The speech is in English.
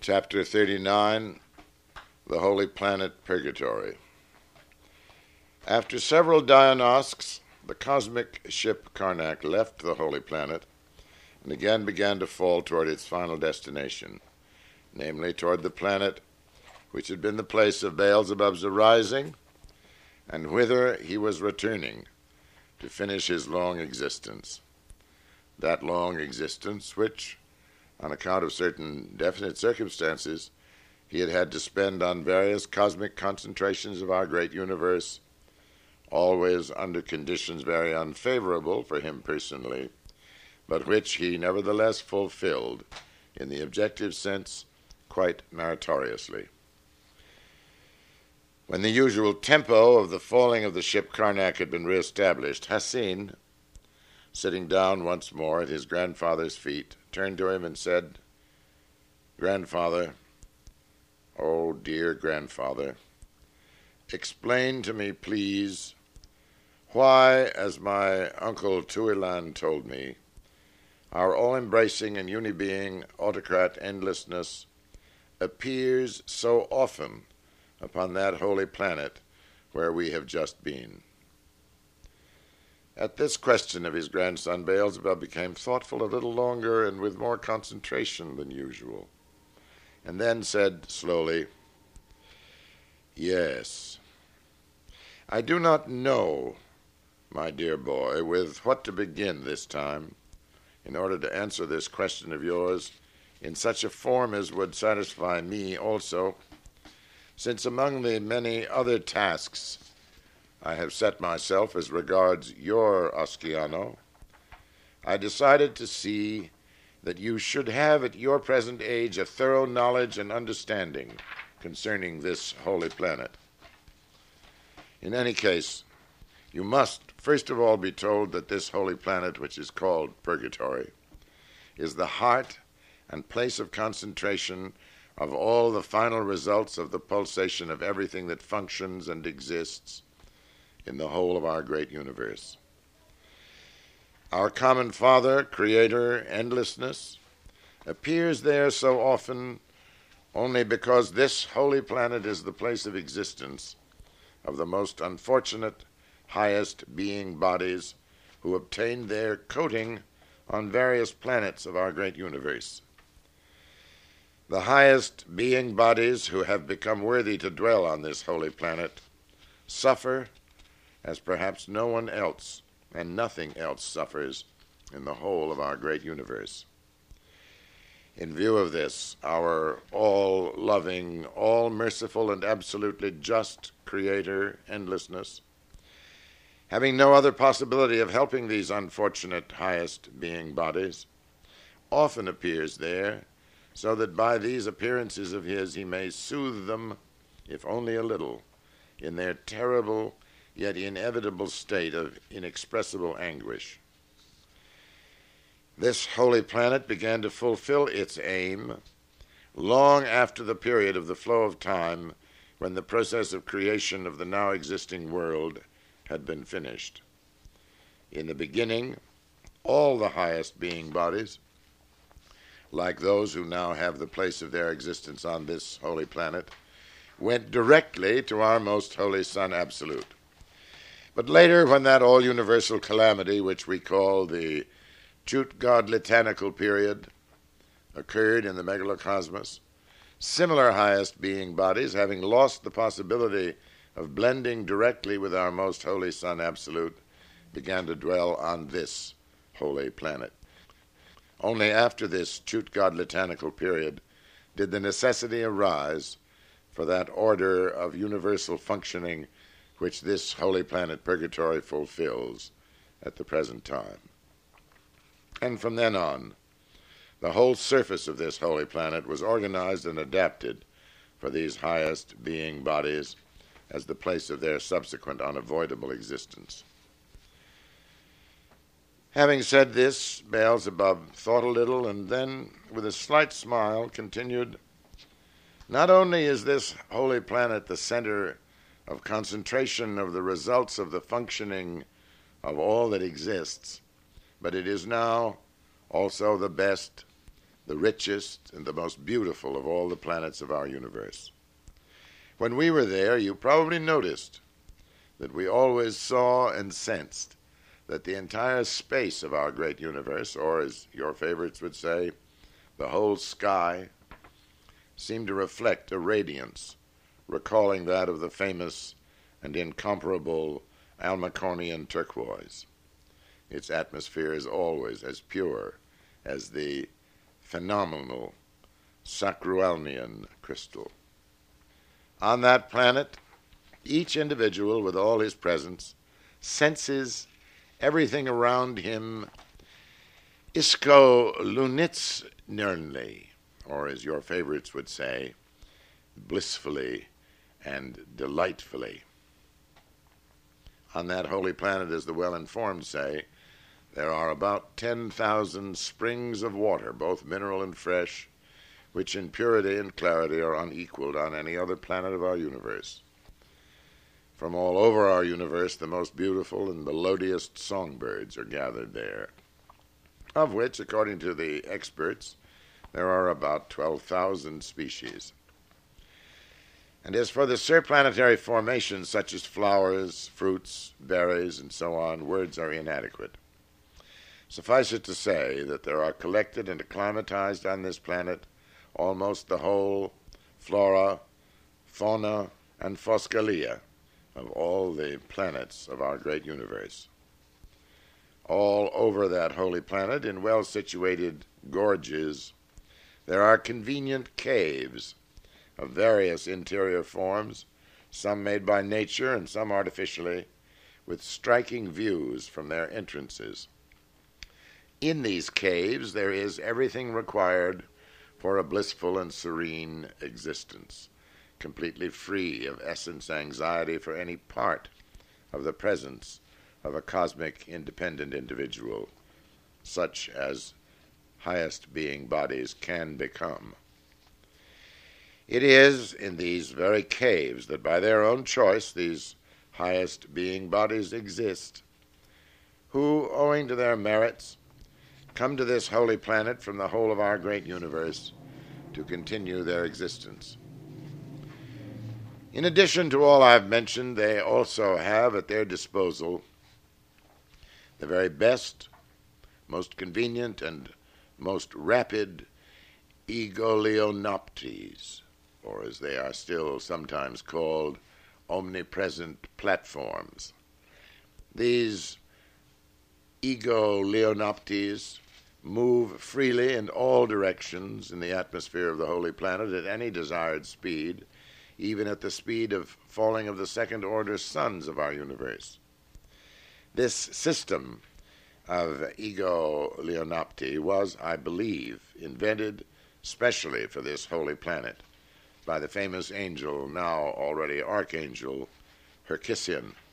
Chapter 39, The Holy Planet Purgatory. After several Diagnostics, the cosmic ship Karnak left the Holy Planet and again began to fall toward its final destination, namely toward the planet which had been the place of Beelzebub's arising and whither he was returning to finish his long existence. That long existence which, on account of certain definite circumstances, he had had to spend on various cosmic concentrations of our great universe, always under conditions very unfavorable for him personally, but which he nevertheless fulfilled, in the objective sense, quite meritoriously. When the usual tempo of the falling of the ship Karnak had been re-established, Hassin, sitting down once more at his grandfather's feet, turned to him and said, "Grandfather, oh dear grandfather, explain to me, please, why, as my uncle Tuilan told me, our all-embracing and uni-being autocrat endlessness appears so often upon that holy planet where we have just been." At this question of his grandson, Beelzebub became thoughtful a little longer and with more concentration than usual, and then said slowly, "Yes, I do not know, my dear boy, with what to begin this time, in order to answer this question of yours in such a form as would satisfy me also, since among the many other tasks I have set myself as regards your Asciano, I decided to see that you should have at your present age a thorough knowledge and understanding concerning this holy planet. In any case, you must first of all be told that this holy planet, which is called Purgatory, is the heart and place of concentration of all the final results of the pulsation of everything that functions and exists in the whole of our great universe. Our common Father, Creator, Endlessness, appears there so often only because this holy planet is the place of existence of the most unfortunate, highest being bodies who obtained their coating on various planets of our great universe. The highest being bodies who have become worthy to dwell on this holy planet suffer as perhaps no one else and nothing else suffers in the whole of our great universe. In view of this, our all-loving, all-merciful, and absolutely just Creator, Endlessness, having no other possibility of helping these unfortunate highest being bodies, often appears there, so that by these appearances of his he may soothe them, if only a little, in their terrible yet inevitable state of inexpressible anguish. This holy planet began to fulfill its aim long after the period of the flow of time when the process of creation of the now existing world had been finished. In the beginning, all the highest being bodies, like those who now have the place of their existence on this holy planet, went directly to our most holy Son Absolute. But later, when that all-universal calamity, which we call the Chut-God-Litanical period, occurred in the megalocosmos, similar highest being bodies, having lost the possibility of blending directly with our most holy Son Absolute, began to dwell on this holy planet. Only after this Chut-God-Litanical period did the necessity arise for that order of universal functioning which this holy planet Purgatory fulfills at the present time. And from then on, the whole surface of this holy planet was organized and adapted for these highest being bodies as the place of their subsequent unavoidable existence. Having said this, Beelzebub thought a little and then, with a slight smile, continued, "Not only is this holy planet the center of concentration of the results of the functioning of all that exists, but it is now also the best, the richest and the most beautiful of all the planets of our universe. When we were there, you probably noticed that we always saw and sensed that the entire space of our great universe, or as your favorites would say, the whole sky, seemed to reflect a radiance, recalling that of the famous and incomparable Almacornian turquoise. Its atmosphere is always as pure as the phenomenal Sacrualnian crystal. On that planet, each individual with all his presence senses everything around him isko lunitsnernly, or as your favorites would say, blissfully and delightfully. On that holy planet, as the well-informed say, there are about 10,000 springs of water, both mineral and fresh, which in purity and clarity are unequaled on any other planet of our universe. From all over our universe, the most beautiful and melodious songbirds are gathered there, of which, according to the experts, there are about 12,000 species. And as for the surplanetary formations, such as flowers, fruits, berries, and so on, words are inadequate. Suffice it to say that there are collected and acclimatized on this planet almost the whole flora, fauna, and foscalia of all the planets of our great universe. All over that holy planet, in well-situated gorges, there are convenient caves of various interior forms, some made by nature and some artificially, with striking views from their entrances. In these caves there is everything required for a blissful and serene existence, completely free of essence anxiety for any part of the presence of a cosmic independent individual, such as highest being bodies can become. It is in these very caves that by their own choice these highest being bodies exist, who, owing to their merits, come to this holy planet from the whole of our great universe to continue their existence. In addition to all I've mentioned, they also have at their disposal the very best, most convenient, and most rapid egoleonoptes, or as they are still sometimes called, omnipresent platforms. These egoleonoptes move freely in all directions in the atmosphere of the holy planet at any desired speed, even at the speed of falling of the second-order suns of our universe. This system of egoleonopti was, I believe, invented specially for this holy planet by the famous angel, now already archangel, Herkisyan,